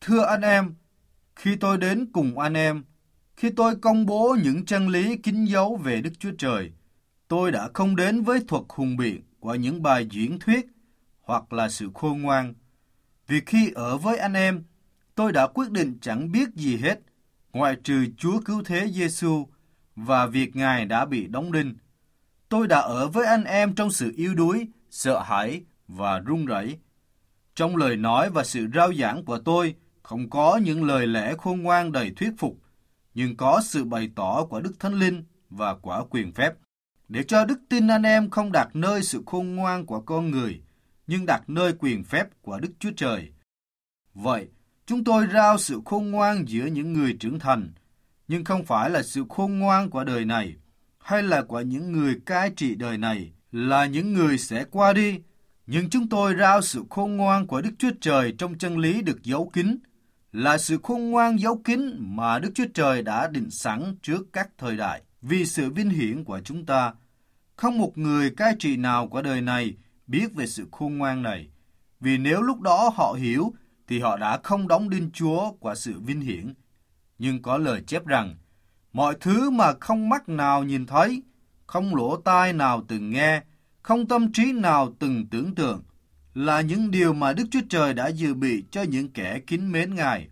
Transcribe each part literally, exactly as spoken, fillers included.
Thưa anh em, khi tôi đến cùng anh em, khi tôi công bố những chân lý kín dấu về Đức Chúa Trời, tôi đã không đến với thuật hùng biện của những bài diễn thuyết hoặc là sự khôn ngoan. Vì khi ở với anh em, tôi đã quyết định chẳng biết gì hết, ngoại trừ Chúa Cứu Thế Giêsu và việc Ngài đã bị đóng đinh. Tôi đã ở với anh em trong sự yếu đuối, sợ hãi và run rẩy. Trong lời nói và sự rao giảng của tôi không có những lời lẽ khôn ngoan đầy thuyết phục, nhưng có sự bày tỏ của Đức Thánh Linh và quả quyền phép, để cho đức tin anh em không đặt nơi sự khôn ngoan của con người, nhưng đặt nơi quyền phép của Đức Chúa Trời. Vậy, chúng tôi rao sự khôn ngoan giữa những người trưởng thành, nhưng không phải là sự khôn ngoan của đời này, hay là của những người cai trị đời này, là những người sẽ qua đi. Nhưng chúng tôi rao sự khôn ngoan của Đức Chúa Trời trong chân lý được giấu kín, là sự khôn ngoan giấu kín mà Đức Chúa Trời đã định sẵn trước các thời đại, vì sự vinh hiển của chúng ta. Không một người cai trị nào của đời này biết về sự khôn ngoan này, vì nếu lúc đó họ hiểu, thì họ đã không đóng đinh Chúa của sự vinh hiển. Nhưng có lời chép rằng, mọi thứ mà không mắt nào nhìn thấy, không lỗ tai nào từng nghe, không tâm trí nào từng tưởng tượng, là những điều mà Đức Chúa Trời đã dự bị cho những kẻ kính mến Ngài.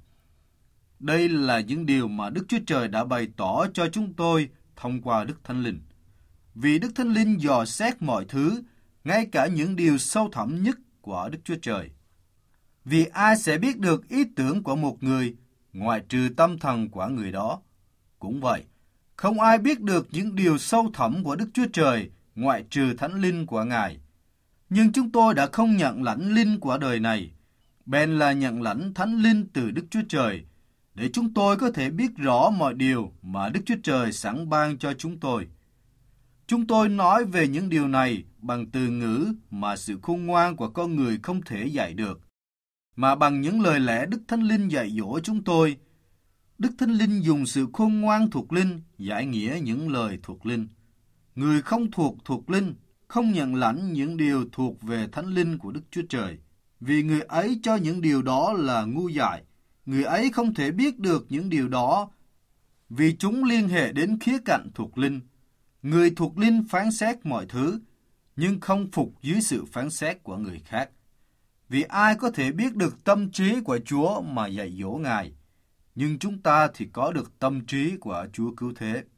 Đây là những điều mà Đức Chúa Trời đã bày tỏ cho chúng tôi thông qua Đức Thánh Linh. Vì Đức Thánh Linh dò xét mọi thứ, ngay cả những điều sâu thẳm nhất của Đức Chúa Trời. Vì ai sẽ biết được ý tưởng của một người, ngoại trừ tâm thần của người đó? Cũng vậy, không ai biết được những điều sâu thẳm của Đức Chúa Trời, ngoại trừ Thánh Linh của Ngài. Nhưng chúng tôi đã không nhận lãnh linh của đời này, bèn là nhận lãnh Thánh Linh từ Đức Chúa Trời, để chúng tôi có thể biết rõ mọi điều mà Đức Chúa Trời sẵn ban cho chúng tôi. Chúng tôi nói về những điều này bằng từ ngữ mà sự khôn ngoan của con người không thể dạy được, mà bằng những lời lẽ Đức Thánh Linh dạy dỗ chúng tôi. Đức Thánh Linh dùng sự khôn ngoan thuộc linh giải nghĩa những lời thuộc linh. Người không thuộc thuộc linh không nhận lãnh những điều thuộc về Thánh Linh của Đức Chúa Trời, vì người ấy cho những điều đó là ngu dại. Người ấy không thể biết được những điều đó, vì chúng liên hệ đến khía cạnh thuộc linh. Người thuộc linh phán xét mọi thứ, nhưng không phục dưới sự phán xét của người khác. Vì ai có thể biết được tâm trí của Chúa mà dạy dỗ Ngài, nhưng chúng ta thì có được tâm trí của Chúa Cứu Thế.